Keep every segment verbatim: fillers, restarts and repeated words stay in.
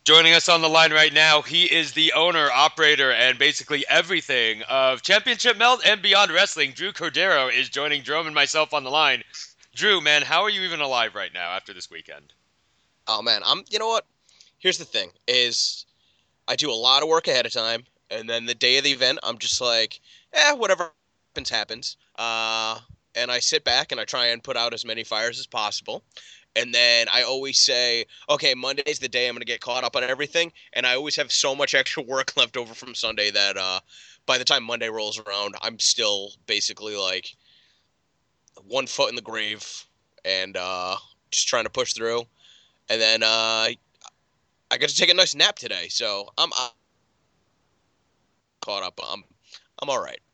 Joining us on the line right now, he is the owner, operator, and basically everything of Championship Melt and Beyond Wrestling. Drew Cordero is joining Jerome and myself on the line. Drew, man, how are you even alive right now after this weekend? Oh man, I'm. You know what? Here's the thing: is I do a lot of work ahead of time, and then the day of the event, I'm just like, eh, whatever happens, happens. Uh, and I sit back and I try and put out as many fires as possible. And then I always say, okay, Monday's the day I'm going to get caught up on everything. And I always have so much extra work left over from Sunday that uh, by the time Monday rolls around, I'm still basically like one foot in the grave and uh, just trying to push through. And then uh, I got to take a nice nap today, so I'm, I'm caught up. I'm I'm all right.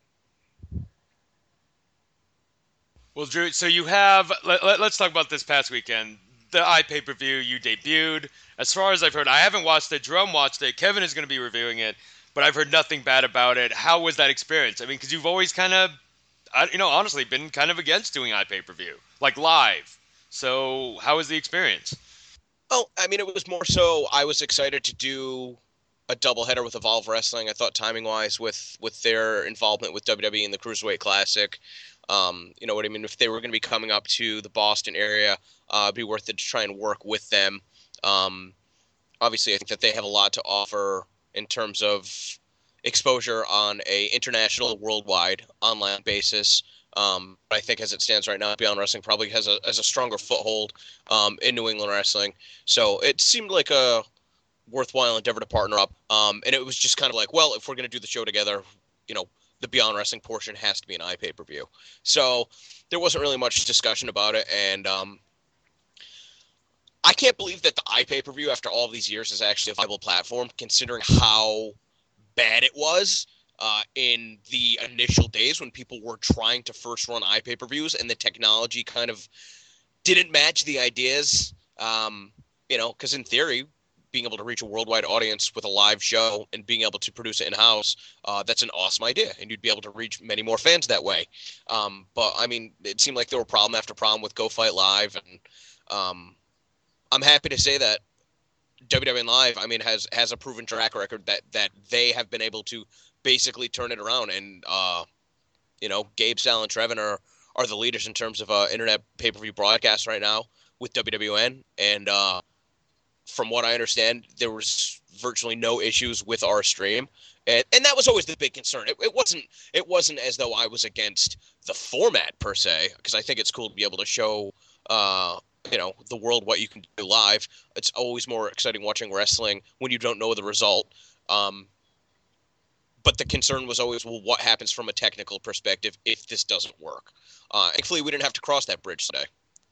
Well, Drew, so you have, let, let, us talk about this past weekend. The iPay per view you debuted. As far as I've heard, I haven't watched it. Jerome watched it. Kevin is going to be reviewing it, but I've heard nothing bad about it. How was that experience? I mean, because you've always kind of, you know, honestly, been kind of against doing iPay per view, like live. So, how was the experience? Oh, I mean, it was more so I was excited to do a doubleheader with Evolve Wrestling. I thought timing wise, with with their involvement with W W E in the Cruiserweight Classic, um, you know what I mean. If they were going to be coming up to the Boston area, uh, it'd be worth it to try and work with them. Um, Obviously, I think that they have a lot to offer in terms of exposure on a international, worldwide, online basis. Um, I think as it stands right now, Beyond Wrestling probably has a has a stronger foothold um, in New England wrestling. So it seemed like a worthwhile endeavor to partner up. Um, and it was just kind of like, well, if we're going to do the show together, you know, the Beyond Wrestling portion has to be an iPay per view. So there wasn't really much discussion about it, and um, I can't believe that the iPay per view after all these years is actually a viable platform, considering how bad it was uh, in the initial days when people were trying to first run iPay per views and the technology kind of didn't match the ideas. Um, you know, because in theory, being able to reach a worldwide audience with a live show and being able to produce it in house, uh, that's an awesome idea, and you'd be able to reach many more fans that way. Um, but I mean, it seemed like there were problem after problem with Go Fight Live, and um, I'm happy to say that W W N Live, I mean, has has a proven track record that that they have been able to basically turn it around. And uh, you know, Gabe, Sal, and Trevin are are the leaders in terms of uh, internet pay per view broadcasts right now with W W N. And uh, from what I understand, there was virtually no issues with our stream. And, and that was always the big concern. It, it wasn't it wasn't as though I was against the format per se, because I think it's cool to be able to show uh, you know, the world what you can do live. It's always more exciting watching wrestling when you don't know the result. Um, but the concern was always, well, what happens from a technical perspective if this doesn't work? Uh, thankfully, we didn't have to cross that bridge today.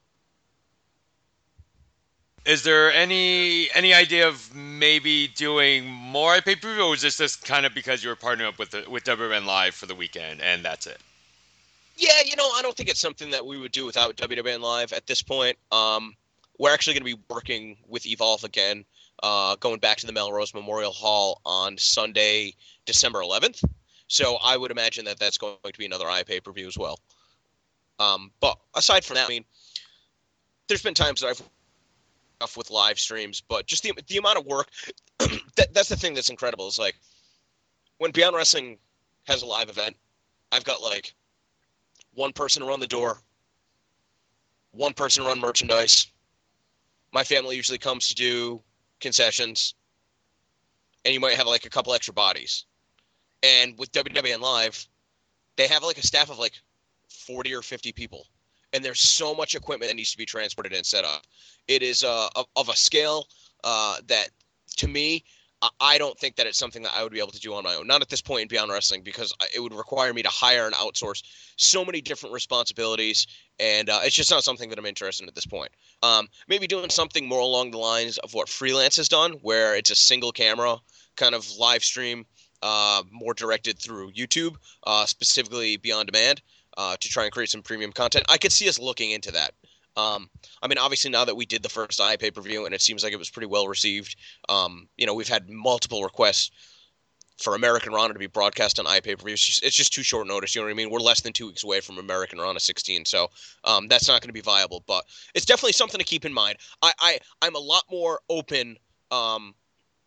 Is there any any idea of maybe doing more iPay per view, or was this just kind of because you were partnering up with the, with W W N Live for the weekend and that's it? Yeah, you know, I don't think it's something that we would do without W W N Live at this point. Um, we're actually going to be working with Evolve again, uh, going back to the Melrose Memorial Hall on Sunday, December eleventh. So I would imagine that that's going to be another iPay per view as well. Um, but aside from that, I mean, there's been times that I've off with live streams, but just the the amount of work. that, that's the thing that's incredible. Is like when Beyond Wrestling has a live event, I've got like one person to run the door, one person to run merchandise. My family usually comes to do concessions, and you might have like a couple extra bodies. And with W W N Live, they have like a staff of like forty or fifty people. And there's so much equipment that needs to be transported and set up. It is uh, of, of a scale uh, that, to me, I don't think that it's something that I would be able to do on my own. Not at this point in Beyond Wrestling, because it would require me to hire and outsource so many different responsibilities, and uh, it's just not something that I'm interested in at this point. Um, maybe doing something more along the lines of what Freelance has done, where it's a single camera kind of live stream, uh, more directed through YouTube, uh, specifically Beyond Demand, uh, to try and create some premium content. I could see us looking into that. Um, I mean, obviously, now that we did the first iPay per view and it seems like it was pretty well received, um, you know, we've had multiple requests for American Rana to be broadcast on iPay per view. It's just, it's just too short notice. You know what I mean? We're less than two weeks away from American Rana sixteen, so um, that's not going to be viable. But it's definitely something to keep in mind. I, I I'm a lot more open. Um,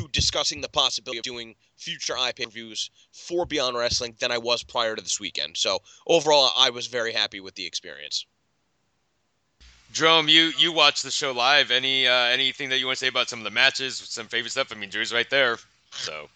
discussing the possibility of doing future iPay-per-views for Beyond Wrestling than I was prior to this weekend. So overall, I was very happy with the experience. Jerome, you you watched the show live. Any uh, anything that you want to say about some of the matches, some favorite stuff? I mean, Drew's right there, so.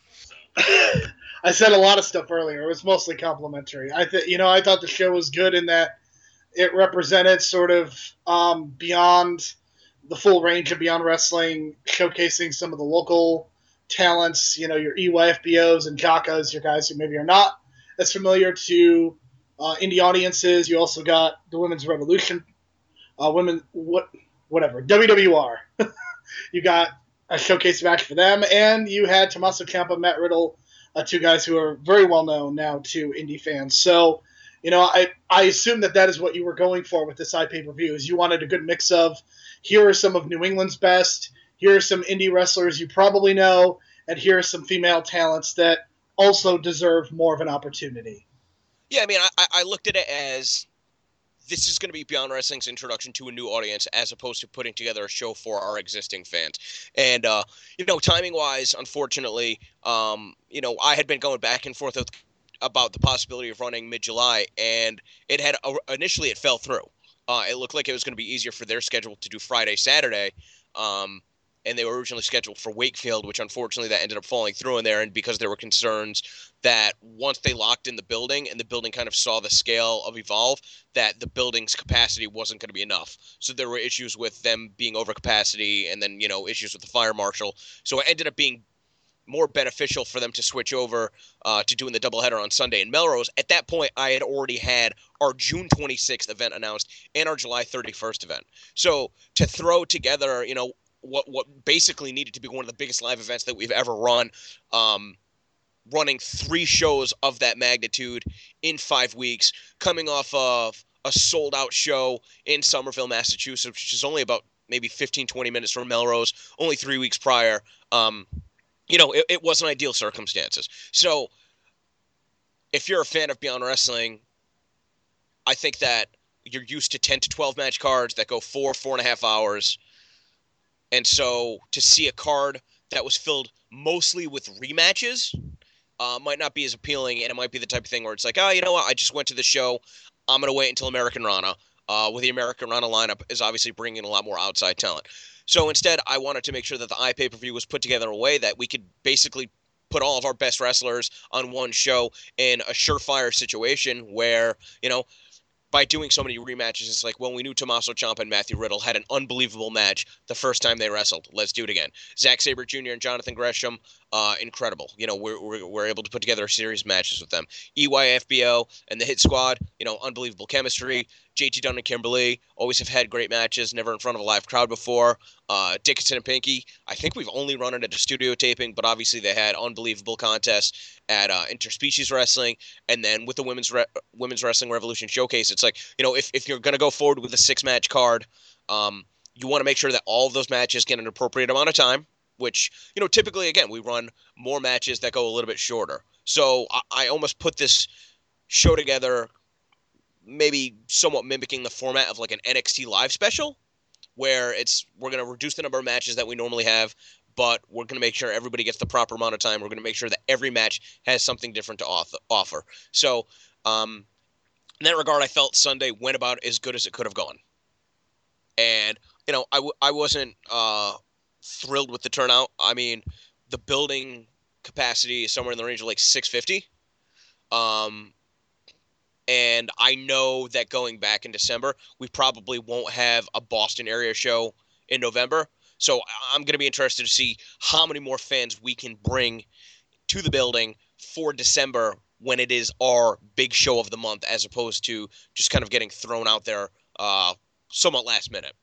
I said a lot of stuff earlier. It was mostly complimentary. I th- you know, I thought the show was good in that it represented sort of um, beyond the full range of Beyond Wrestling, showcasing some of the local talents. You know, your E Y F B Os and Jockas, your guys who maybe are not as familiar to uh, indie audiences. You also got the Women's Revolution, uh, women what whatever W W R. You got a showcase match for them, and you had Tommaso Ciampa, Matt Riddle, uh, two guys who are very well known now to indie fans. So, you know, I, I assume that that is what you were going for with this iPay-per-view, is you wanted a good mix of, here are some of New England's best, here are some indie wrestlers you probably know, and here are some female talents that also deserve more of an opportunity. Yeah, I mean, I, I looked at it as this is going to be Beyond Wrestling's introduction to a new audience as opposed to putting together a show for our existing fans. And, uh, you know, timing-wise, unfortunately, um, you know, I had been going back and forth with, about the possibility of running mid-July, and it had uh, initially it fell through. Uh, it looked like it was going to be easier for their schedule to do Friday, Saturday, um, and they were originally scheduled for Wakefield, which unfortunately that ended up falling through in there, and because there were concerns that once they locked in the building and the building kind of saw the scale of Evolve, that the building's capacity wasn't going to be enough. So there were issues with them being over capacity and then, you know, issues with the fire marshal. So it ended up being more beneficial for them to switch over uh, to doing the doubleheader on Sunday in Melrose. At that point, I had already had our June twenty-sixth event announced and our July thirty-first event. So to throw together, you know, what what basically needed to be one of the biggest live events that we've ever run, um, running three shows of that magnitude in five weeks, coming off of a sold-out show in Somerville, Massachusetts, which is only about maybe fifteen, twenty minutes from Melrose, only three weeks prior. Um, you know, it, it wasn't ideal circumstances. So if you're a fan of Beyond Wrestling, I think that you're used to ten to twelve match cards that go four, four and a half hours. And so to see a card that was filled mostly with rematches uh, might not be as appealing, and it might be the type of thing where it's like, oh, you know what, I just went to the show. I'm going to wait until American Rana. Uh, with the American Rana lineup is obviously bringing a lot more outside talent. So instead, I wanted to make sure that the iPay-per-view was put together in a way that we could basically put all of our best wrestlers on one show in a surefire situation where, you know, by doing so many rematches, it's like, well, we knew Tommaso Ciampa and Matthew Riddle had an unbelievable match the first time they wrestled. Let's do it again. Zack Sabre Junior and Jonathan Gresham, uh, incredible. You know, we're, we're, we're able to put together a series of matches with them. E Y F B O and the Hit Squad, you know, unbelievable chemistry. J T Dunn and Kimberly always have had great matches, never in front of a live crowd before. Uh, Dickinson and Pinky, I think we've only run it at a studio taping, but obviously they had unbelievable contests at uh, Interspecies Wrestling. And then with the Women's Re- Women's Wrestling Revolution Showcase, it's like, you know, if, if you're going to go forward with a six-match card, um, you want to make sure that all of those matches get an appropriate amount of time, which, you know, typically, again, we run more matches that go a little bit shorter. So I, I almost put this show together maybe somewhat mimicking the format of like an N X T live special, where it's we're going to reduce the number of matches that we normally have, but we're going to make sure everybody gets the proper amount of time. We're going to make sure that every match has something different to auth- offer. So um, in that regard, I felt Sunday went about as good as it could have gone. And, you know, I, w- I wasn't uh, thrilled with the turnout. I mean, the building capacity is somewhere in the range of like six fifty. Um, and I know that going back in December, we probably won't have a Boston area show in November. So I'm going to be interested to see how many more fans we can bring to the building for December when it is our big show of the month, as opposed to just kind of getting thrown out there uh, somewhat last minute.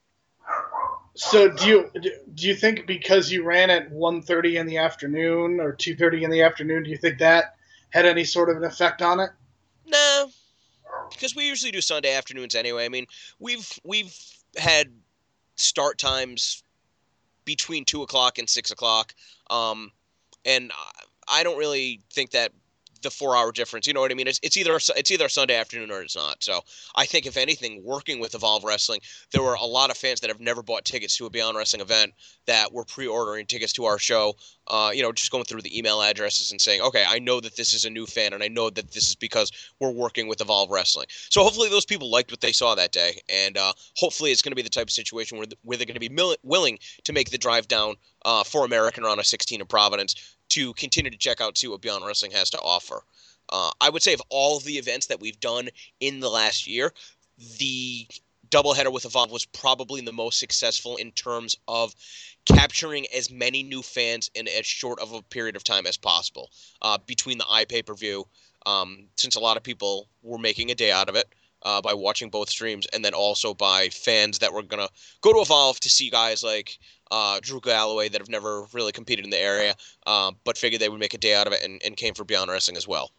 So do you do you think because you ran at one thirty in the afternoon or two thirty in the afternoon, do you think that had any sort of an effect on it? No, because we usually do Sunday afternoons anyway. I mean, we've we've had start times between two o'clock and six o'clock, um, and I don't really think that the four hour difference. You know what I mean? It's it's either it's either Sunday afternoon or it's not. So I think if anything, working with Evolve Wrestling, there were a lot of fans that have never bought tickets to a Beyond Wrestling event that were pre-ordering tickets to our show. Uh, you know, just going through the email addresses and saying, okay, I know that this is a new fan, and I know that this is because we're working with Evolve Wrestling. So hopefully those people liked what they saw that day, and uh, hopefully it's going to be the type of situation where, the, where they're going to be mil- willing to make the drive down uh, for American Rana sixteen in Providence to continue to check out, see what Beyond Wrestling has to offer. Uh, I would say of all of the events that we've done in the last year, the doubleheader with Evolve was probably the most successful in terms of capturing as many new fans in as short of a period of time as possible uh, between the iPay-per-view, um, since a lot of people were making a day out of it uh, by watching both streams, and then also by fans that were going to go to Evolve to see guys like uh, Drew Galloway that have never really competed in the area, uh, but figured they would make a day out of it and, and came for Beyond Wrestling as well.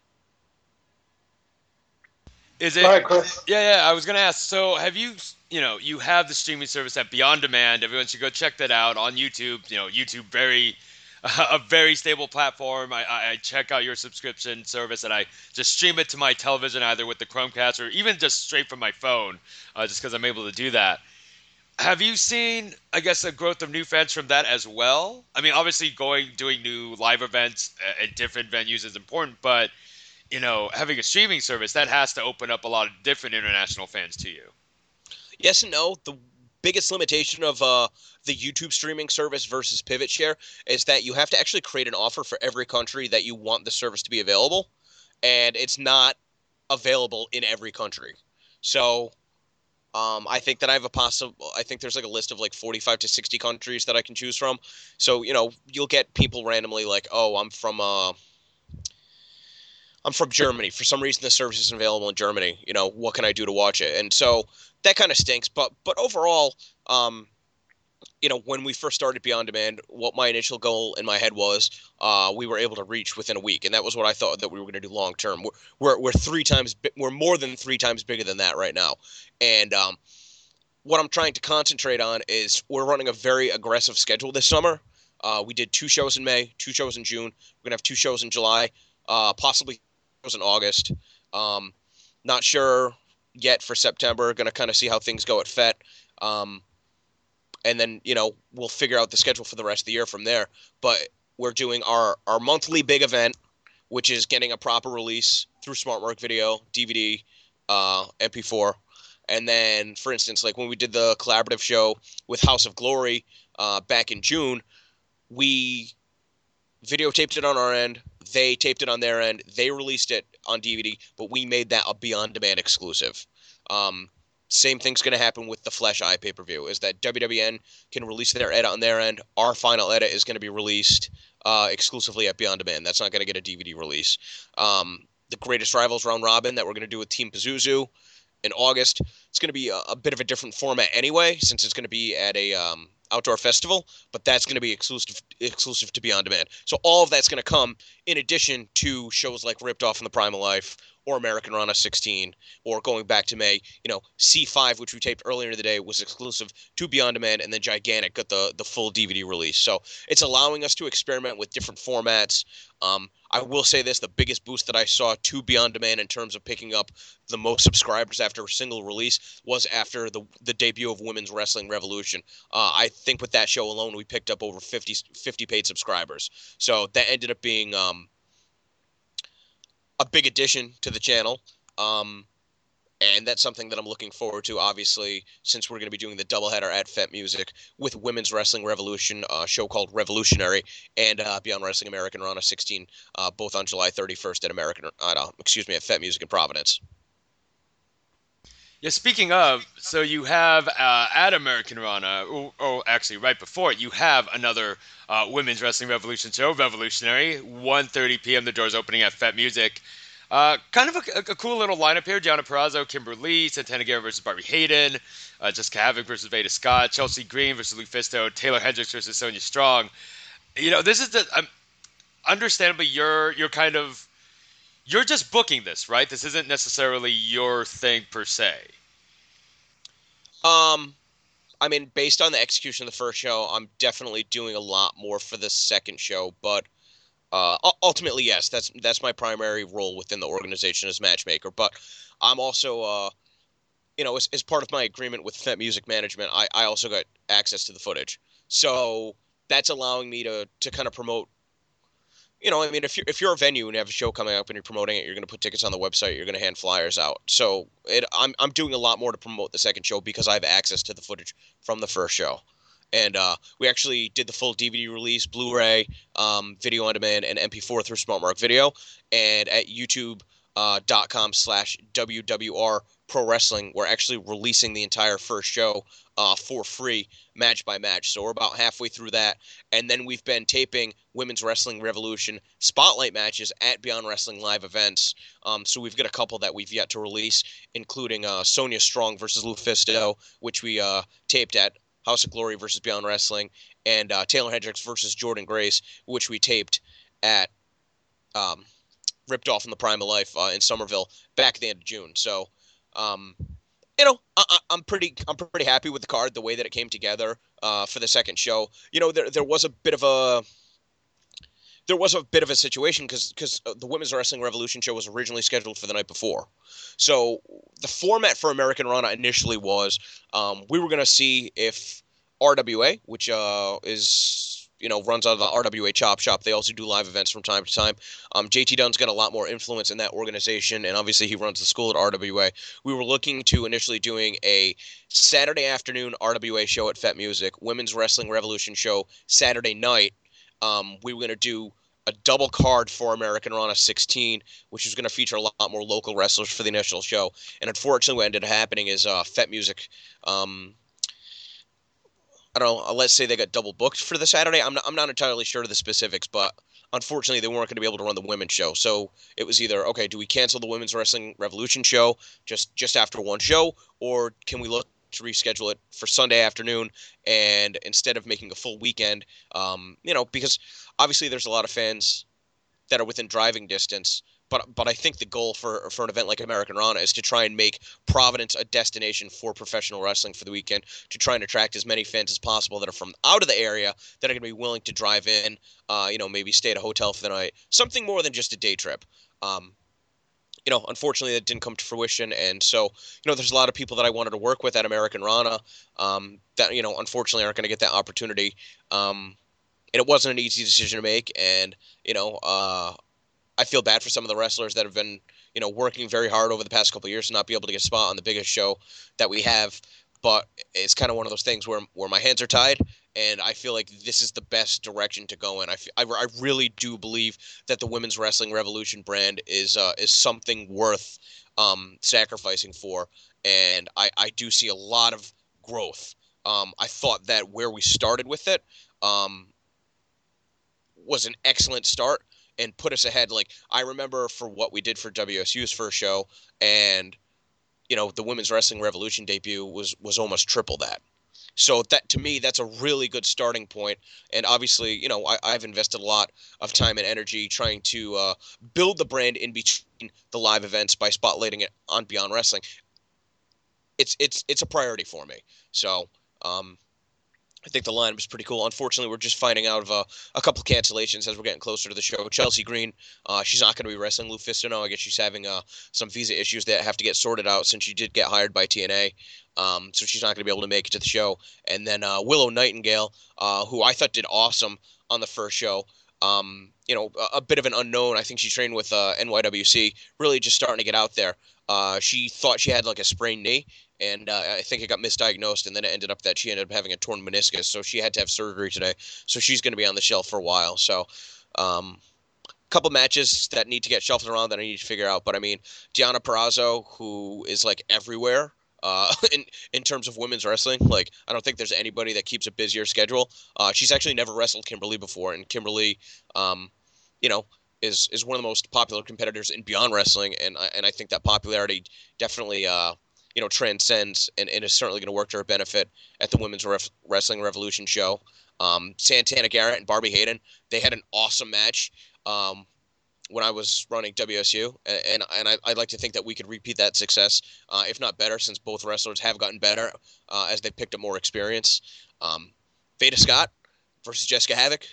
Is it? Go ahead, Chris. Yeah, yeah. I was gonna ask. So, have you, you know, you have the streaming service at Beyond Demand. Everyone should go check that out on YouTube. You know, YouTube very, uh, a very stable platform. I, I, I check out your subscription service and I just stream it to my television either with the Chromecast or even just straight from my phone, uh, just because I'm able to do that. Have you seen, I guess, a growth of new fans from that as well? I mean, obviously, going doing new live events at different venues is important, but you know, having a streaming service, that has to open up a lot of different international fans to you. Yes and no. The biggest limitation of uh, the YouTube streaming service versus PivotShare is that you have to actually create an offer for every country that you want the service to be available, and it's not available in every country. So um, I think that I have a possible. I think there's like a list of like forty-five to sixty countries that I can choose from. So you know, you'll get people randomly like, "Oh, I'm from uh, I'm from Germany. For some reason, the service isn't available in Germany. You know, what can I do to watch it?" And so that kind of stinks. But but overall, um, you know, when we first started Beyond Demand, what my initial goal in my head was, uh, we were able to reach within a week, and that was what I thought that we were going to do long term. We're, we're we're three times we're more than three times bigger than that right now, and um, what I'm trying to concentrate on is we're running a very aggressive schedule this summer. Uh, we did two shows in May, two shows in June. We're gonna have two shows in July, uh, possibly in August. Um, not sure yet for September. Going to kind of see how things go at F E T. Um, and then, you know, we'll figure out the schedule for the rest of the year from there. But we're doing our, our monthly big event, which is getting a proper release through SmartMark Video, D V D, uh, M P four. And then, for instance, like when we did the collaborative show with House of Glory uh, back in June, we videotaped it on our end. They taped it on their end. They released it on D V D, but we made that a Beyond Demand exclusive. Um, same thing's going to happen with the Flesh Eye pay-per-view, is that W W N can release their edit on their end. Our final edit is going to be released uh, exclusively at Beyond Demand. That's not going to get a D V D release. Um, the Greatest Rivals Round Robin that we're going to do with Team Pazuzu in August, it's going to be a, a bit of a different format anyway, since it's going to be at a um, outdoor festival, but that's going to be exclusive exclusive to Beyond Demand. So all of that's going to come in addition to shows like Ripped Off in the Prime of Life or American Rana sixteen, or going back to May, you know, C five, which we taped earlier in the day, was exclusive to Beyond Demand, and then Gigantic got the, the full D V D release. So it's allowing us to experiment with different formats. Um, I will say this, the biggest boost that I saw to Beyond Demand in terms of picking up the most subscribers after a single release was after the the debut of Women's Wrestling Revolution. Uh, I think with that show alone, we picked up over fifty, fifty paid subscribers. So that ended up being um, a big addition to the channel. Um, and that's something that I'm looking forward to, obviously, since we're going to be doing the doubleheader at F E T Music with Women's Wrestling Revolution, a show called Revolutionary, and uh, Beyond Wrestling American Rana sixteen, uh, both on July thirty-first at American, uh, excuse me, at F E T Music in Providence. Yeah, speaking of, so you have uh, at American Rana, or, or actually right before it, you have another uh, Women's Wrestling Revolution show, Revolutionary, one thirty p.m. The doors opening at F E T Music. Uh, kind of a, a cool little lineup here. Gianna Perrazzo, Kimber Lee, Santana Guerra versus Barbie Hayden, uh, Jessica Havoc versus Veda Scott, Chelsea Green versus Lufisto, Taylor Hendricks versus Sonya Strong. You know, this is the um, understandably you're you're kind of you're just booking this, right? This isn't necessarily your thing per se. Um, I mean, based on the execution of the first show, I'm definitely doing a lot more for the second show, but uh, u- ultimately, yes, that's that's my primary role within the organization as matchmaker. But I'm also, uh, you know, as, as part of my agreement with Fet Music Management, I, I also got access to the footage. So that's allowing me to to kind of promote. You know, I mean, if you're if you're a venue and you have a show coming up and you're promoting it, you're going to put tickets on the website, you're going to hand flyers out. So it, I'm I'm doing a lot more to promote the second show because I have access to the footage from the first show. And uh, we actually did the full D V D release, Blu-ray, um, video on demand, and M P four through SmartMark Video. And at YouTube uh, dot com slash W W R Pro Wrestling, we're actually releasing the entire first show uh, for free, match by match. So we're about halfway through that. And then we've been taping Women's Wrestling Revolution spotlight matches at Beyond Wrestling live events. Um, so we've got a couple that we've yet to release, including uh, Sonya Strong versus Lufisto, which we uh, taped at House of Glory versus Beyond Wrestling, and uh, Taylor Hendricks versus Jordan Grace, which we taped at um, Ripped Off in the Prime of Life uh, in Somerville back at the end of June. So, um, you know, I, I'm pretty I'm pretty happy with the card, the way that it came together uh, for the second show. You know, there there was a bit of a there was a bit of a situation because because the Women's Wrestling Revolution show was originally scheduled for the night before. So the format for American Rana initially was um, we were going to see if R W A, which uh, is, you know, runs out of the R W A Chop Shop. They also do live events from time to time. Um, J T Dunn's got a lot more influence in that organization, and obviously he runs the school at R W A. We were looking to initially doing a Saturday afternoon R W A show at Fet Music, Women's Wrestling Revolution show Saturday night. Um, we were going to do a double card for American Rana sixteen, which was going to feature a lot more local wrestlers for the initial show. And unfortunately, what ended up happening is uh, Fet Music, um, I don't know, let's say they got double booked for the Saturday. I'm not, I'm not entirely sure of the specifics, but unfortunately, they weren't going to be able to run the women's show. So it was either, okay, do we cancel the Women's Wrestling Revolution show just, just after one show, or can we look to reschedule it for Sunday afternoon, and instead of making a full weekend, um, you know, because obviously there's a lot of fans that are within driving distance, but but I think the goal for for an event like American Rana is to try and make Providence a destination for professional wrestling for the weekend, to try and attract as many fans as possible that are from out of the area that are going to be willing to drive in, uh, you know, maybe stay at a hotel for the night, something more than just a day trip. Um, you know, unfortunately, that didn't come to fruition. And so, you know, there's a lot of people that I wanted to work with at American Rana um, that, you know, unfortunately aren't going to get that opportunity. Um, and it wasn't an easy decision to make. And, you know, uh, I feel bad for some of the wrestlers that have been, you know, working very hard over the past couple of years to not be able to get a spot on the biggest show that we have. But it's kind of one of those things where where my hands are tied, and I feel like this is the best direction to go in. I, f- I, I really do believe that the Women's Wrestling Revolution brand is uh, is something worth um, sacrificing for, and I, I do see a lot of growth. Um, I thought that where we started with it um, was an excellent start and put us ahead. Like, I remember for what we did for W S U's first show, and you know, the Women's Wrestling Revolution debut was was almost triple that. So that, to me, that's a really good starting point. And obviously, you know, I, I've invested a lot of time and energy trying to uh, build the brand in between the live events by spotlighting it on Beyond Wrestling. It's it's it's a priority for me. So um, I think the lineup is pretty cool. Unfortunately, we're just finding out of uh, a couple of cancellations as we're getting closer to the show. Chelsea Green, uh, she's not going to be wrestling. Lufisto, no, I guess she's having uh, some visa issues that have to get sorted out since she did get hired by T N A. Um, so she's not going to be able to make it to the show. And then uh, Willow Nightingale, uh, who I thought did awesome on the first show. Um, you know, a, a bit of an unknown. I think she trained with uh, N Y W C, really just starting to get out there. Uh, she thought she had like a sprained knee, and uh, I think it got misdiagnosed, and then it ended up that she ended up having a torn meniscus, so she had to have surgery today. So she's going to be on the shelf for a while. So um, a couple matches that need to get shelved around that I need to figure out. But I mean, Deonna Purrazzo, who is like everywhere uh, in in terms of women's wrestling, like I don't think there's anybody that keeps a busier schedule. Uh, she's actually never wrestled Kimberly before, and Kimberly, um, you know, is is one of the most popular competitors in Beyond Wrestling, and I, and I think that popularity definitely uh, you know transcends and, and is certainly going to work to her benefit at the Women's Ref- Wrestling Revolution show. Um, Santana Garrett and Barbie Hayden, they had an awesome match um, when I was running W S U, and and, and I, I'd like to think that we could repeat that success, uh, if not better, since both wrestlers have gotten better uh, as they picked up more experience. Um, Veda Scott versus Jessica Havoc.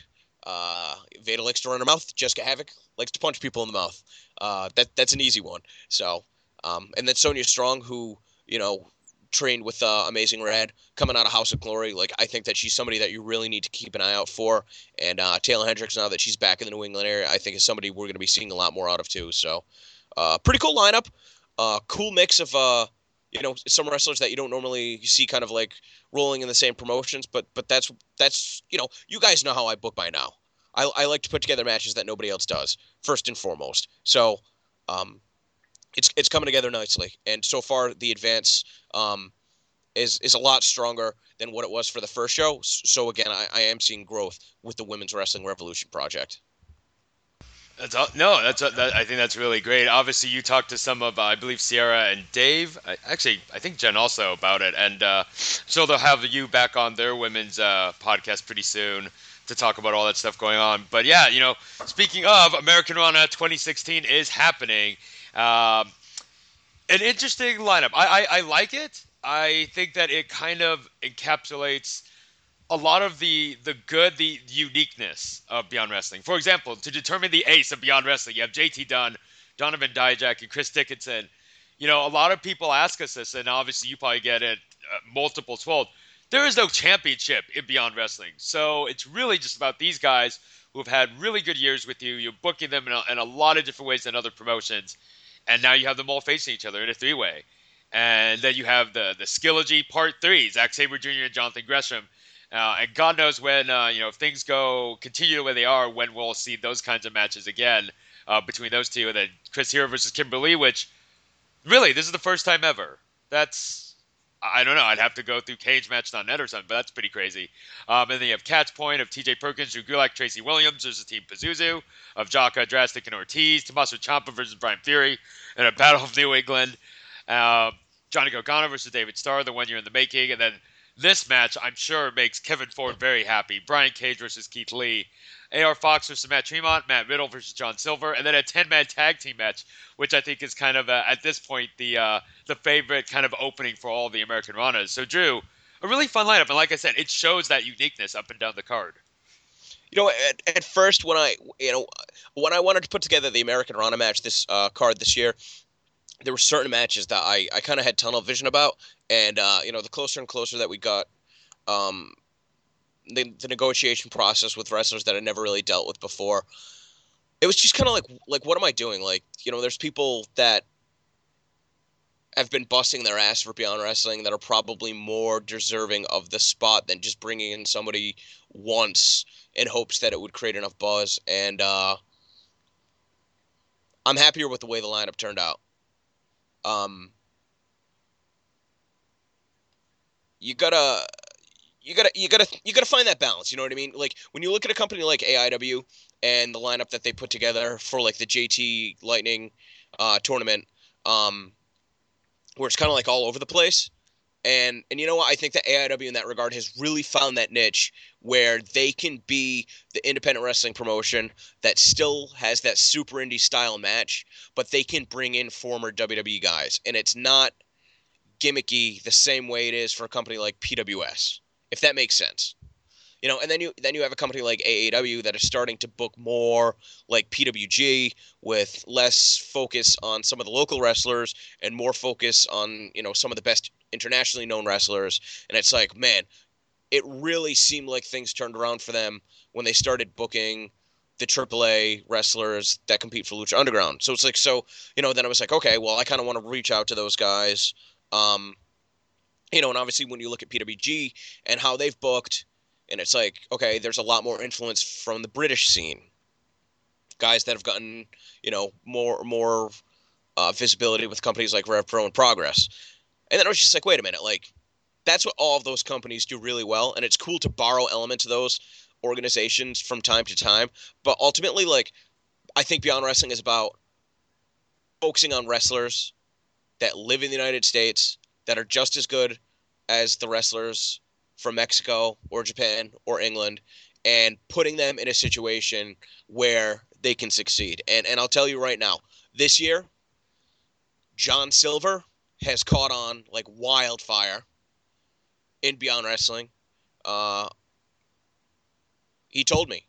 Uh, Veda likes to run her mouth. Jessica Havoc likes to punch people in the mouth. Uh, that that's an easy one. So, um, and then Sonya Strong, who you know trained with uh, Amazing Red, coming out of House of Glory. Like I think that she's somebody that you really need to keep an eye out for. And uh, Taylor Hendricks, now that she's back in the New England area, I think is somebody we're going to be seeing a lot more out of too. So, uh, pretty cool lineup. Uh, cool mix of uh, you know some wrestlers that you don't normally see kind of like rolling in the same promotions. But but that's that's you know you guys know how I book by now. I, I like to put together matches that nobody else does, first and foremost. So, um, it's it's coming together nicely, and so far the advance um, is is a lot stronger than what it was for the first show. So again, I, I am seeing growth with the Women's Wrestling Revolution project. That's all, no, that's that, I think that's really great. Obviously, you talked to some of uh, I believe Sierra and Dave. I, actually, I think Jen also about it, and uh, so they'll have you back on their women's uh, podcast pretty soon to talk about all that stuff going on. But yeah, you know, speaking of American Rana twenty sixteen is happening. Um, an interesting lineup. I, I I like it. I think that it kind of encapsulates a lot of the the good, the uniqueness of Beyond Wrestling. For example, to determine the ace of Beyond Wrestling, you have J T Dunn, Donovan Dijak, and Chris Dickinson. You know, a lot of people ask us this, and obviously you probably get it uh, multiple fold. There is no championship in Beyond Wrestling, so it's really just about these guys who have had really good years with you. You're booking them in a, in a lot of different ways than other promotions, and now you have them all facing each other in a three-way. And then you have the the Skillogy Part Three, Zack Sabre Junior and Jonathan Gresham. Uh, and God knows when, uh, you know, if things go continue the way they are, when we'll see those kinds of matches again uh, between those two. And then Chris Hero versus Kimberly, which really, this is the first time ever. That's, I don't know, I'd have to go through cage match dot net or something, but that's pretty crazy. Um, and then you have Cat's Point of T J Perkins, Drew Gulak, Tracy Williams versus Team Pazuzu, of Jaka, Drastic, and Ortiz, Tommaso Ciampa versus Brian Fury, and a Battle of New England. Uh, Johnny Gargano versus David Starr, the one year in the making, and then this match, I'm sure, makes Kevin Ford very happy. Brian Cage versus Keith Lee. A R Fox versus Matt Tremont. Matt Riddle versus John Silver. And then a ten-man tag team match, which I think is kind of, uh, at this point, the uh, the favorite kind of opening for all the American Ranas. So, Drew, a really fun lineup. And like I said, it shows that uniqueness up and down the card. You know, at, at first, when I, you know, when I wanted to put together the American Rana match, this uh, card this year, there were certain matches that I, I kind of had tunnel vision about. And, uh, you know, the closer and closer that we got um, the, the negotiation process with wrestlers that I never really dealt with before, it was just kind of like, like, what am I doing? Like, you know, there's people that have been busting their ass for Beyond Wrestling that are probably more deserving of the spot than just bringing in somebody once in hopes that it would create enough buzz. And uh, I'm happier with the way the lineup turned out. Um, you gotta, you gotta, you gotta, you gotta find that balance. You know what I mean? Like when you look at a company like A I W and the lineup that they put together for like the J T Lightning uh, tournament, um, where it's kind of like all over the place. And and you know what? I think that A I W in that regard has really found that niche where they can be the independent wrestling promotion that still has that super indie style match, but they can bring in former W W E guys. And it's not gimmicky the same way it is for a company like P W S, if that makes sense. You know, and then you then you have a company like A A W that is starting to book more like P W G with less focus on some of the local wrestlers and more focus on, you know, some of the best internationally known wrestlers. And it's like, man, it really seemed like things turned around for them when they started booking the triple A wrestlers that compete for Lucha Underground. So it's like, so, you know, then I was like, okay, well, I kind of want to reach out to those guys. Um, you know, and obviously when you look at P W G and how they've booked, and it's like, okay, there's a lot more influence from the British scene. Guys that have gotten, you know, more more uh, visibility with companies like Rev Pro and Progress. And then I was just like, wait a minute, like, that's what all of those companies do really well, and it's cool to borrow elements of those organizations from time to time. But ultimately, like, I think Beyond Wrestling is about focusing on wrestlers that live in the United States that are just as good as the wrestlers from Mexico or Japan or England, and putting them in a situation where they can succeed. And and I'll tell you right now, this year, John Silver has caught on like wildfire in Beyond Wrestling. Uh, he told me.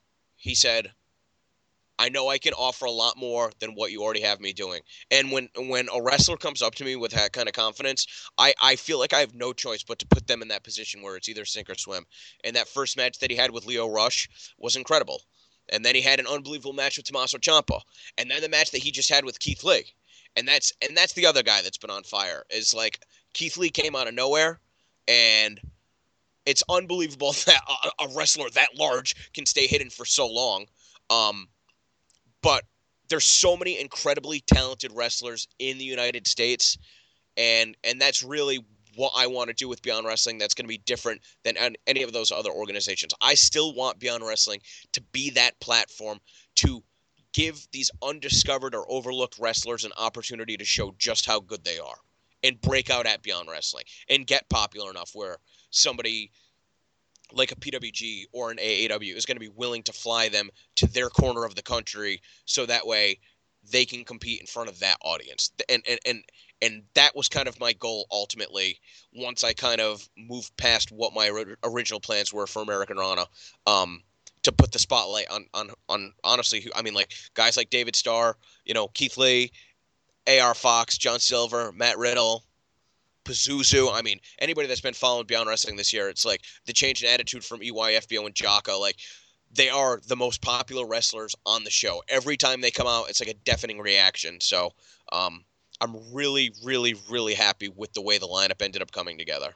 he said, I know I can offer a lot more than what you already have me doing. And when when a wrestler comes up to me with that kind of confidence, I, I feel like I have no choice but to put them in that position where it's either sink or swim. And that first match that he had with Lio Rush was incredible. And then he had an unbelievable match with Tommaso Ciampa. And then the match that he just had with Keith Lee. And that's and that's the other guy that's been on fire. Is like Keith Lee came out of nowhere, and it's unbelievable that a, a wrestler that large can stay hidden for so long. Um, But there's so many incredibly talented wrestlers in the United States, and and that's really what I want to do with Beyond Wrestling. That's going to be different than any of those other organizations. I still want Beyond Wrestling to be that platform to give these undiscovered or overlooked wrestlers an opportunity to show just how good they are and break out at Beyond Wrestling and get popular enough where somebody like a P W G or an A E W is going to be willing to fly them to their corner of the country so that way they can compete in front of that audience. And and and, and that was kind of my goal ultimately once I kind of moved past what my original plans were for American Rana, um, to put the spotlight on, on, on honestly, who, I mean, like guys like David Starr, you know, Keith Lee, A R Fox, John Silver, Matt Riddle, Pazuzu. I mean, anybody that's been following Beyond Wrestling this year, it's like the change in attitude from E Y F B O and Jaka. Like, they are the most popular wrestlers on the show. Every time they come out, it's like a deafening reaction. So um, I'm really, really, really happy with the way the lineup ended up coming together.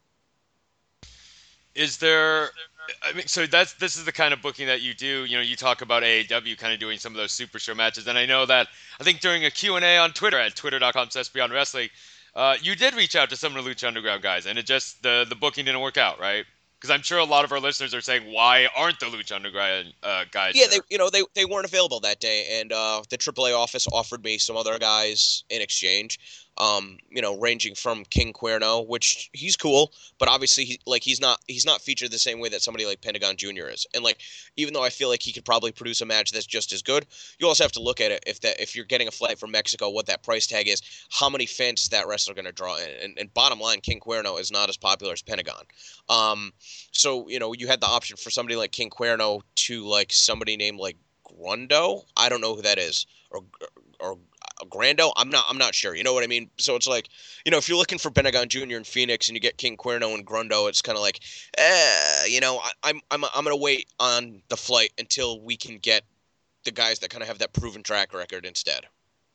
Is there? I mean, so that's this is the kind of booking that you do. You know, you talk about A E W kind of doing some of those super show matches, and I know that I think during a Q and A on Twitter at twitter dot com slash beyond wrestling, uh, you did reach out to some of the Lucha Underground guys, and it just the the booking didn't work out, right? Because I'm sure a lot of our listeners are saying, why aren't the Lucha Underground uh, guys? Yeah, there? they you know they, they weren't available that day, and uh, the triple A office offered me some other guys in exchange. Um, you know, ranging from King Cuerno, which he's cool, but obviously he like he's not he's not featured the same way that somebody like Pentagon Junior is. And like, even though I feel like he could probably produce a match that's just as good, you also have to look at it if that if you're getting a flight from Mexico, what that price tag is, how many fans is that wrestler going to draw in? And, and bottom line, King Cuerno is not as popular as Pentagon. Um, so you know, you had the option for somebody like King Cuerno to like somebody named like Grundo. I don't know who that is, or or Grando. I'm not. I'm not sure. You know what I mean? So it's like, you know, if you're looking for Pentagon Junior in Phoenix and you get King Cuerno and Grundo, it's kind of like, eh, you know, I, I'm I'm I'm gonna wait on the flight until we can get the guys that kind of have that proven track record instead.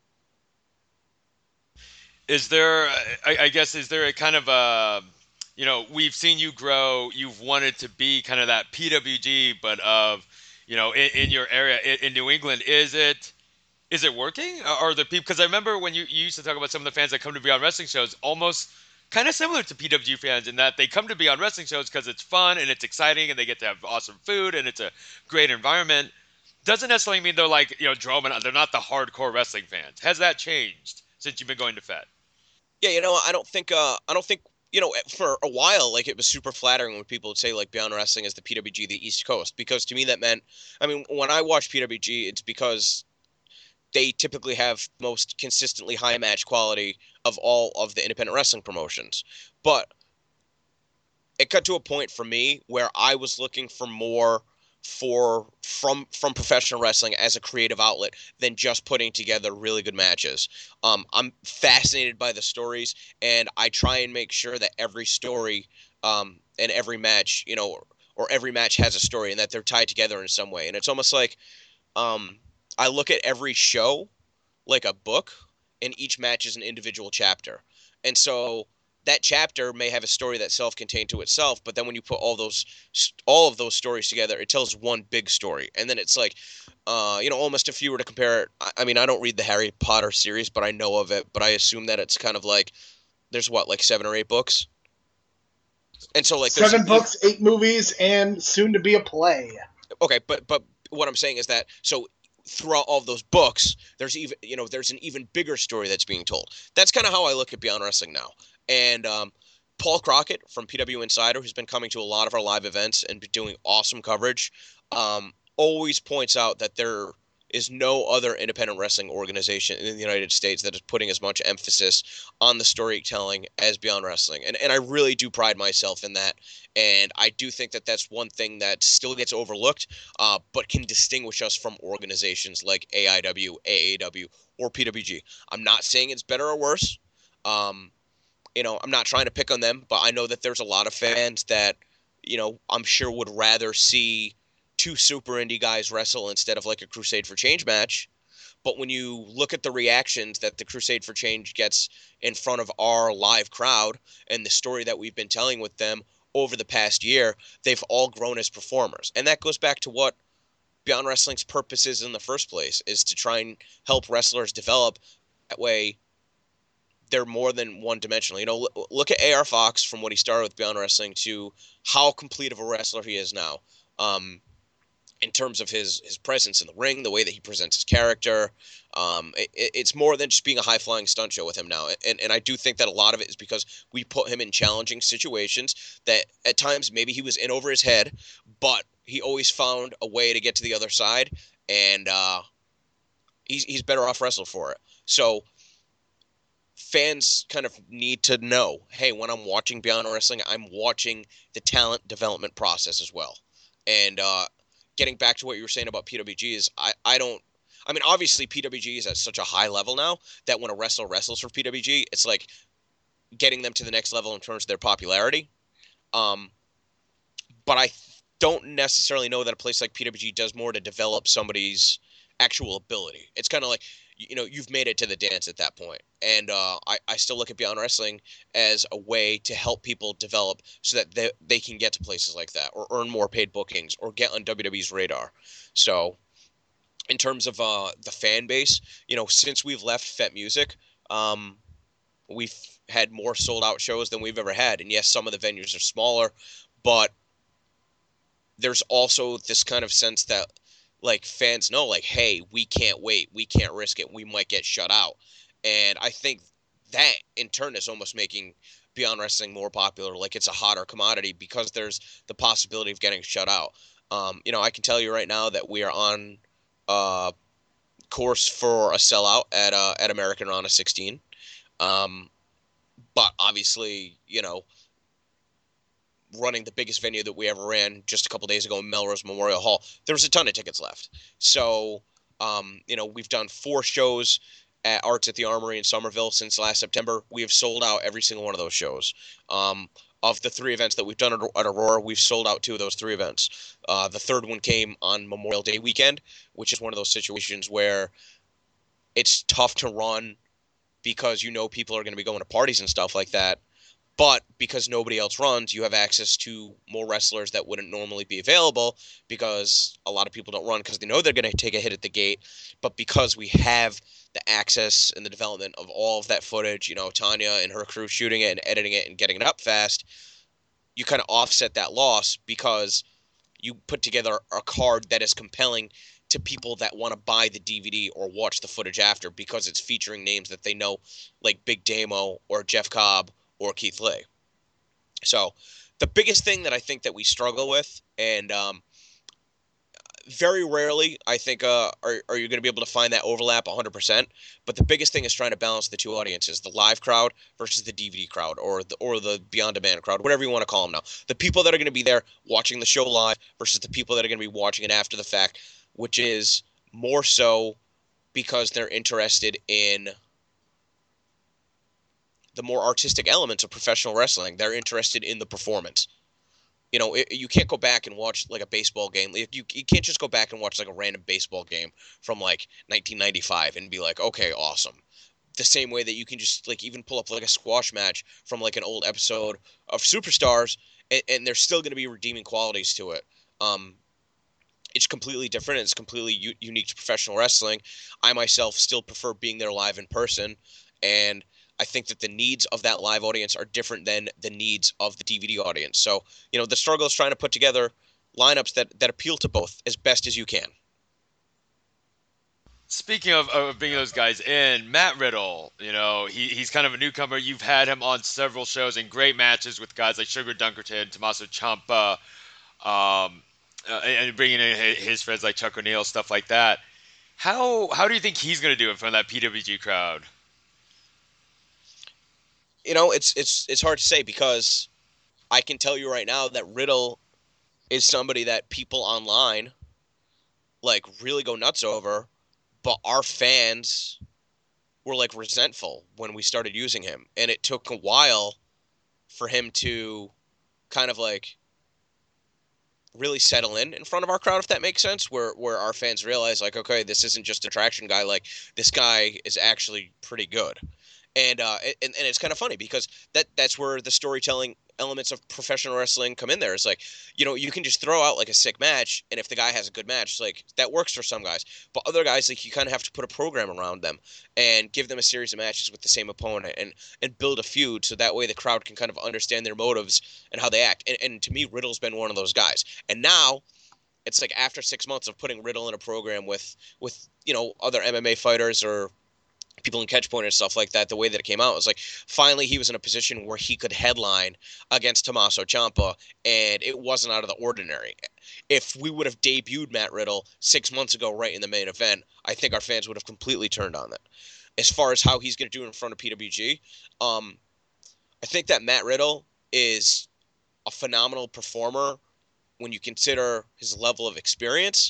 Is there? I, I guess is there a kind of a you know, we've seen you grow. You've wanted to be kind of that P W G, but of, you know, in, in your area in, in New England. Is it is it working? Are the people? Because I remember when you, you used to talk about some of the fans that come to Beyond Wrestling shows, almost kind of similar to P W G fans in that they come to Beyond Wrestling shows because it's fun and it's exciting and they get to have awesome food and it's a great environment. Doesn't necessarily mean they're like, you know, Drome and they're not the hardcore wrestling fans. Has that changed since you've been going to Fed? Yeah, you know, I don't think uh, I don't think you know, for a while, like, it was super flattering when people would say like Beyond Wrestling is the P W G of the East Coast, because to me that meant, I mean, when I watch P W G, it's because they typically have most consistently high match quality of all of the independent wrestling promotions. But it got to a point for me where I was looking for more for from from professional wrestling as a creative outlet than just putting together really good matches. Um, I'm fascinated by the stories, and I try and make sure that every story um, and every match, you know, or, or every match has a story and that they're tied together in some way. And it's almost like um, I look at every show like a book, and each match is an individual chapter. And so that chapter may have a story that's self-contained to itself, but then when you put all those all of those stories together, it tells one big story. And then it's like, uh, you know, almost if you were to compare it, I mean, I don't read the Harry Potter series, but I know of it, but I assume that it's kind of like, there's what, like seven or eight books? And so like seven books, eight movies, and soon to be a play. Okay, but but what I'm saying is that, so throughout all of those books, there's even, you know, there's an even bigger story that's being told. That's kind of how I look at Beyond Wrestling now. And um, Paul Crockett from P W Insider, who's been coming to a lot of our live events and doing awesome coverage, um, always points out that there is no other independent wrestling organization in the United States that is putting as much emphasis on the storytelling as Beyond Wrestling. And and I really do pride myself in that. And I do think that that's one thing that still gets overlooked, uh, but can distinguish us from organizations like A I W, A A W, or P W G. I'm not saying it's better or worse. Um, you know, I'm not trying to pick on them, but I know that there's a lot of fans that, you know, I'm sure would rather see two super indie guys wrestle instead of like a Crusade for Change match. But when you look at the reactions that the Crusade for Change gets in front of our live crowd and the story that we've been telling with them over the past year, they've all grown as performers. And that goes back to what Beyond Wrestling's purpose is in the first place, is to try and help wrestlers develop. That way they're more than one dimensional. You know, look at A R Fox from what he started with Beyond Wrestling to how complete of a wrestler he is now. Um, in terms of his his presence in the ring, the way that he presents his character. Um, it, it's more than just being a high-flying stunt show with him now. And, and I do think that a lot of it is because we put him in challenging situations that at times maybe he was in over his head, but he always found a way to get to the other side, and uh, he's, he's better off wrestling for it. So fans kind of need to know, hey, when I'm watching Beyond Wrestling, I'm watching the talent development process as well. And uh, getting back to what you were saying about P W G is I, I don't I mean obviously P W G is at such a high level now that when a wrestler wrestles for P W G, it's like getting them to the next level in terms of their popularity. Um, but I don't necessarily know that a place like P W G does more to develop somebody's actual ability. It's kind of like, you know, you've made it to the dance at that point. And uh, I, I still look at Beyond Wrestling as a way to help people develop so that they, they can get to places like that or earn more paid bookings or get on W W E's radar. So in terms of uh, the fan base, you know, since we've left Fet Music, um, we've had more sold out shows than we've ever had. And yes, some of the venues are smaller, but there's also this kind of sense that, like, fans know, like, hey, we can't wait. We can't risk it. We might get shut out. And I think that, in turn, is almost making Beyond Wrestling more popular. Like, it's a hotter commodity because there's the possibility of getting shut out. Um, you know, I can tell you right now that we are on uh, course for a sellout at uh, at American Round of sixteen. Um, but obviously, you know, running the biggest venue that we ever ran just a couple days ago in Melrose Memorial Hall, there was a ton of tickets left. So, um, you know, we've done four shows at Arts at the Armory in Somerville since last September. We have sold out every single one of those shows. Um, of the three events that we've done at, at Aurora, we've sold out two of those three events. Uh, the third one came on Memorial Day weekend, which is one of those situations where it's tough to run because you know people are going to be going to parties and stuff like that. But because nobody else runs, you have access to more wrestlers that wouldn't normally be available because a lot of people don't run because they know they're going to take a hit at the gate. But because we have the access and the development of all of that footage, you know, Tanya and her crew shooting it and editing it and getting it up fast, you kind of offset that loss because you put together a card that is compelling to people that want to buy the D V D or watch the footage after because it's featuring names that they know, like Big Damo or Jeff Cobb or Keith Lee. So the biggest thing that I think that we struggle with, and um, very rarely I think uh, are, are you going to be able to find that overlap one hundred percent, but the biggest thing is trying to balance the two audiences, the live crowd versus the D V D crowd or the or the Beyond Demand crowd, whatever you want to call them now. The people that are going to be there watching the show live versus the people that are going to be watching it after the fact, which is more so because they're interested in the more artistic elements of professional wrestling. They're interested in the performance. You know, it, you can't go back and watch like a baseball game. You, you can't just go back and watch like a random baseball game from like nineteen ninety-five and be like, okay, awesome. The same way that you can just like even pull up like a squash match from like an old episode of Superstars, and, and there's still going to be redeeming qualities to it. Um, it's completely different. And it's completely u- unique to professional wrestling. I myself still prefer being there live in person, and I think that the needs of that live audience are different than the needs of the D V D audience. So, you know, the struggle is trying to put together lineups that, that appeal to both as best as you can. Speaking of, of bringing those guys in, Matt Riddle, you know, he, he's kind of a newcomer. You've had him on several shows and great matches with guys like Sugar Dunkerton, Tommaso Ciampa, um, uh, and bringing in his friends like Chuck O'Neil, stuff like that. How how do you think he's going to do in front of that P W G crowd? You know, it's it's it's hard to say because I can tell you right now that Riddle is somebody that people online like really go nuts over, but our fans were like resentful when we started using him, and it took a while for him to kind of like really settle in in front of our crowd, if that makes sense, where where our fans realize like, okay, this isn't just a traction guy, like this guy is actually pretty good. And uh and, and it's kind of funny because that that's where the storytelling elements of professional wrestling come in there. It's like, you know, you can just throw out like a sick match, and if the guy has a good match, like that works for some guys. But other guys, like you kind of have to put a program around them and give them a series of matches with the same opponent and and build a feud so that way the crowd can kind of understand their motives and how they act. And, and to me, Riddle's been one of those guys. And now it's like after six months of putting Riddle in a program with with you know other M M A fighters or people in Catchpoint and stuff like that, the way that it came out was like finally he was in a position where he could headline against Tommaso Ciampa, and it wasn't out of the ordinary. If we would have debuted Matt Riddle six months ago right in the main event, I think our fans would have completely turned on that. As far as how he's going to do in front of P W G, um, I think that Matt Riddle is a phenomenal performer when you consider his level of experience.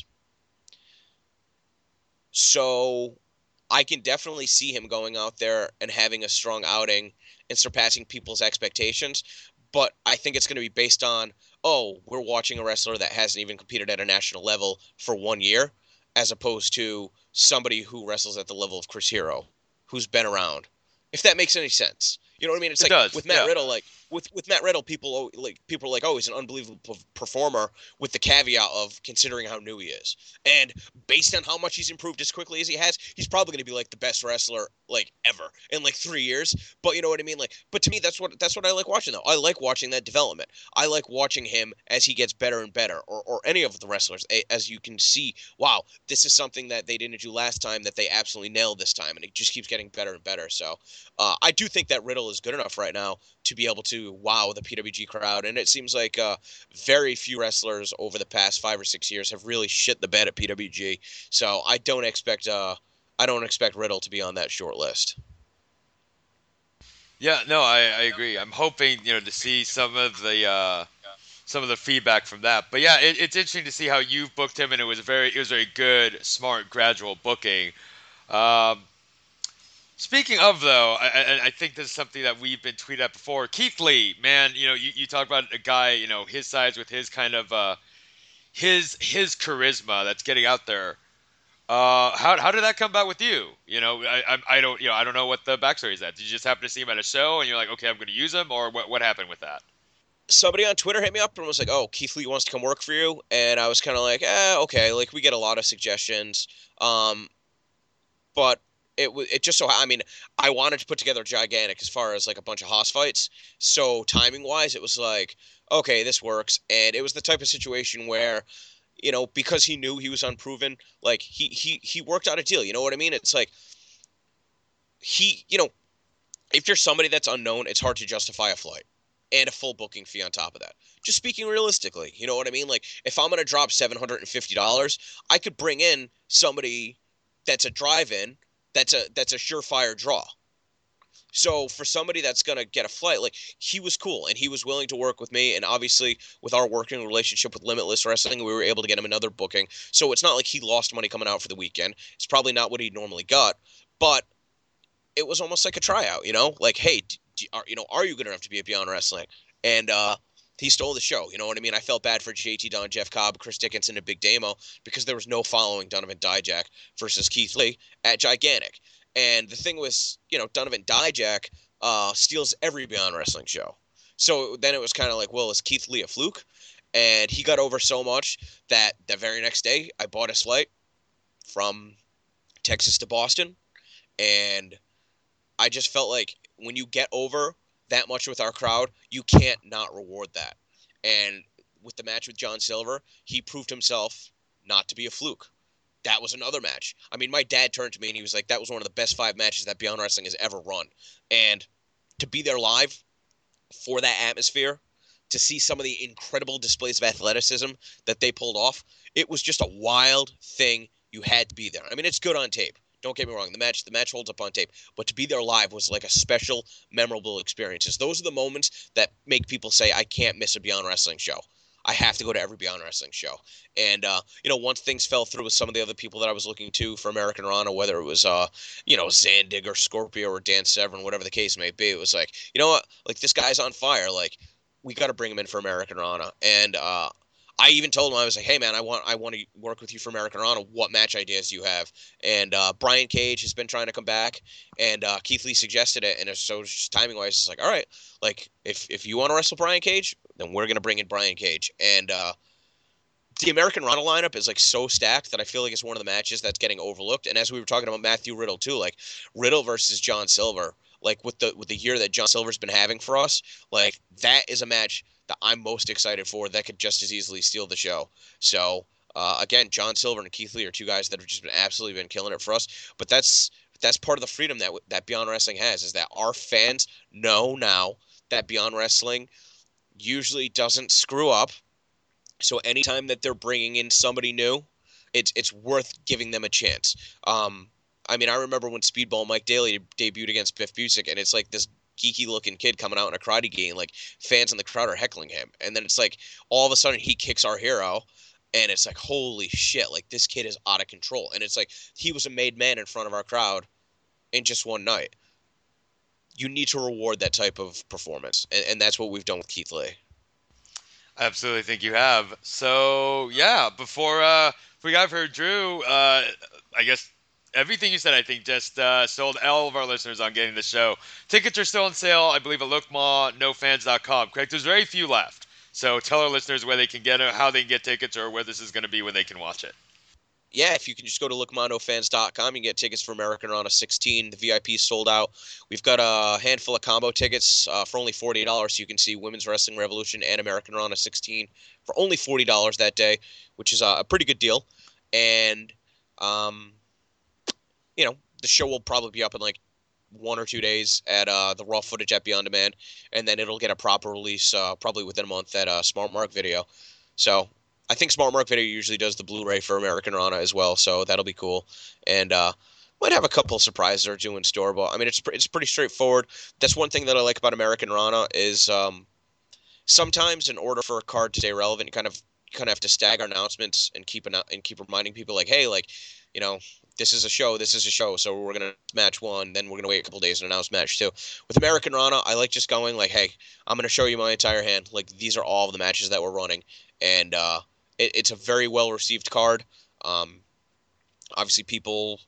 So I can definitely see him going out there and having a strong outing and surpassing people's expectations. But I think it's going to be based on, oh, we're watching a wrestler that hasn't even competed at a national level for one year, as opposed to somebody who wrestles at the level of Chris Hero, who's been around. If that makes any sense. You know what I mean? It's It like does, with Matt yeah. Riddle, like with, with Matt Riddle, people like people are like, oh, he's an unbelievable performer, with the caveat of considering how new he is. And based on how much he's improved as quickly as he has, he's probably going to be like the best wrestler like ever in like three years. But you know what I mean? Like, but to me, that's what that's what I like watching though. I like watching that development. I like watching him as he gets better and better, or or any of the wrestlers, as you can see. Wow, this is something that they didn't do last time that they absolutely nailed this time, and it just keeps getting better and better. So uh, I do think that Riddle is good enough right now to be able to wow the P W G crowd, and it seems like uh, very few wrestlers over the past five or six years have really shit the bed at P W G. So I don't expect uh, I don't expect Riddle to be on that short list. Yeah, no, I, I agree. I'm hoping, you know, to see some of the uh, some of the feedback from that. But yeah, it, it's interesting to see how you've booked him, and it was very it was very good, smart, gradual booking. Um, Speaking of though, I, I, I think this is something that we've been tweeted at before. Keith Lee, man, you know, you, you talk about a guy, you know, his size with his kind of uh, his his charisma that's getting out there. Uh, how how did that come about with you? You know, I, I I don't you know I don't know what the backstory is. That did you just happen to see him at a show and you're like, okay, I'm going to use him, or what what happened with that? Somebody on Twitter hit me up and was like, "Oh, Keith Lee wants to come work for you," and I was kind of like, "Eh, okay." Like we get a lot of suggestions, um, but it was it just so I mean I wanted to put together gigantic as far as like a bunch of hoss fights. So timing wise, it was like, okay, this works, and it was the type of situation where, you know, because he knew he was unproven, like he he he worked out a deal. You know what I mean? It's like he, you know, if you're somebody that's unknown, it's hard to justify a flight and a full booking fee on top of that. Just speaking realistically, you know what I mean? Like if I'm gonna drop seven hundred fifty dollars, I could bring in somebody that's a drive-in, that's a that's a surefire draw. So for somebody that's gonna get a flight, like he was cool and he was willing to work with me, and obviously with our working relationship with Limitless Wrestling, we were able to get him another booking. So it's not like he lost money coming out for the weekend. It's probably not what he normally got, but it was almost like a tryout, you know? Like, hey, do, are, you know, are you good enough to be at Beyond Wrestling? And uh, he stole the show. You know what I mean? I felt bad for J T Don, Jeff Cobb, Chris Dickinson, and Big Damo because there was no following Donovan Dijak versus Keith Lee at Gigantic. And the thing was, you know, Donovan Dijak uh, steals every Beyond Wrestling show. So then it was kind of like, well, is Keith Lee a fluke? And he got over so much that the very next day I bought his flight from Texas to Boston. And I just felt like when you get over that much with our crowd, you can't not reward that. And with the match with John Silver, he proved himself not to be a fluke. That was another match. I mean, my dad turned to me and he was like, that was one of the best five matches that Beyond Wrestling has ever run. And to be there live for that atmosphere, to see some of the incredible displays of athleticism that they pulled off, it was just a wild thing You had to be there. I mean, it's good on tape. Don't get me wrong. The match, the match holds up on tape, but to be there live was like a special, memorable experiences. Those are the moments that make people say, "I can't miss a Beyond Wrestling show. I have to go to every Beyond Wrestling show." And uh, you know, once things fell through with some of the other people that I was looking to for American Rana, whether it was uh, you know, Zandig or Scorpio or Dan Severn, whatever the case may be, it was like, you know what, like this guy's on fire. Like we got to bring him in for American Rana. And uh, I even told him, I was like, "Hey man, I want I want to work with you for American Rana. What match ideas do you have?" And uh, Brian Cage has been trying to come back, and uh, Keith Lee suggested it, and so just timing wise, it's like, all right, like if if you want to wrestle Brian Cage, then we're gonna bring in Brian Cage. And uh, the American Rana lineup is like so stacked that I feel like it's one of the matches that's getting overlooked. And as we were talking about Matthew Riddle too, like Riddle versus John Silver, like with the with the year that John Silver's been having for us, like that is a match that I'm most excited for that could just as easily steal the show. So uh, again, John Silver and Keith Lee are two guys that have just been absolutely been killing it for us. But that's that's part of the freedom that that Beyond Wrestling has, is that our fans know now that Beyond Wrestling usually doesn't screw up. So anytime that they're bringing in somebody new, it's it's worth giving them a chance. Um, I mean, I remember when Speedball Mike Daly debuted against Biff Busick, and it's like this geeky looking kid coming out in a karate gi, and like fans in the crowd are heckling him, and then it's like all of a sudden he kicks our hero, and it's like, holy shit, like this kid is out of control, and it's like he was a made man in front of our crowd in just one night. You need to reward that type of performance, and, and that's what we've done with Keith Lee. I absolutely think you have. So yeah, before uh, we got for Drew, uh, I guess everything you said, I think, just uh, sold all of our listeners on getting the show. Tickets are still on sale, I believe, at look ma no fans dot com. Correct? There's very few left. So tell our listeners where they can get it, how they can get tickets, or where this is going to be when they can watch it. Yeah, if you can just go to look ma no fans dot com, you can get tickets for American Rana sixteen. The V I P is sold out. We've got a handful of combo tickets uh, for only forty dollars, so you can see Women's Wrestling Revolution and American Rana sixteen for only forty dollars that day, which is a pretty good deal. And, um, you know, the show will probably be up in like one or two days at uh, the raw footage at Beyond Demand, and then it'll get a proper release uh, probably within a month at uh, Smart Mark Video. So I think Smart Mark Video usually does the Blu-ray for American Rana as well, so that'll be cool. And uh, might have a couple surprises or two in store, but I mean, it's it's pretty straightforward. That's one thing that I like about American Rana is um, sometimes in order for a card to stay relevant, you kind of you kind of have to stagger announcements and keep an, and keep reminding people like, hey, like, you know, this is a show, this is a show, so we're gonna match one, then we're gonna wait a couple days and announce match two. With American Rana, I like just going like, hey, I'm gonna show you my entire hand. Like, these are all of the matches that we're running, and uh, it, it's a very well received card. Um, obviously, people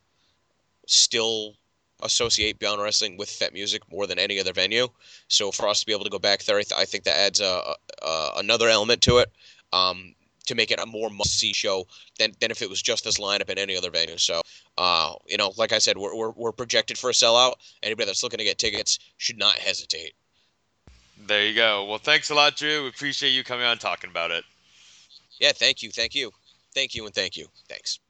still associate Beyond Wrestling with Fet Music more than any other venue. So for us to be able to go back there, I, th- I think that adds a, a, another element to it. Um, to make it a more must-see show than, than if it was just this lineup in any other venue. So, uh, you know, like I said, we're, we're, we're projected for a sellout. Anybody that's looking to get tickets should not hesitate. There you go. Well, thanks a lot, Drew. We appreciate you coming on and talking about it. Yeah, thank you, thank you. Thank you, and thank you. Thanks.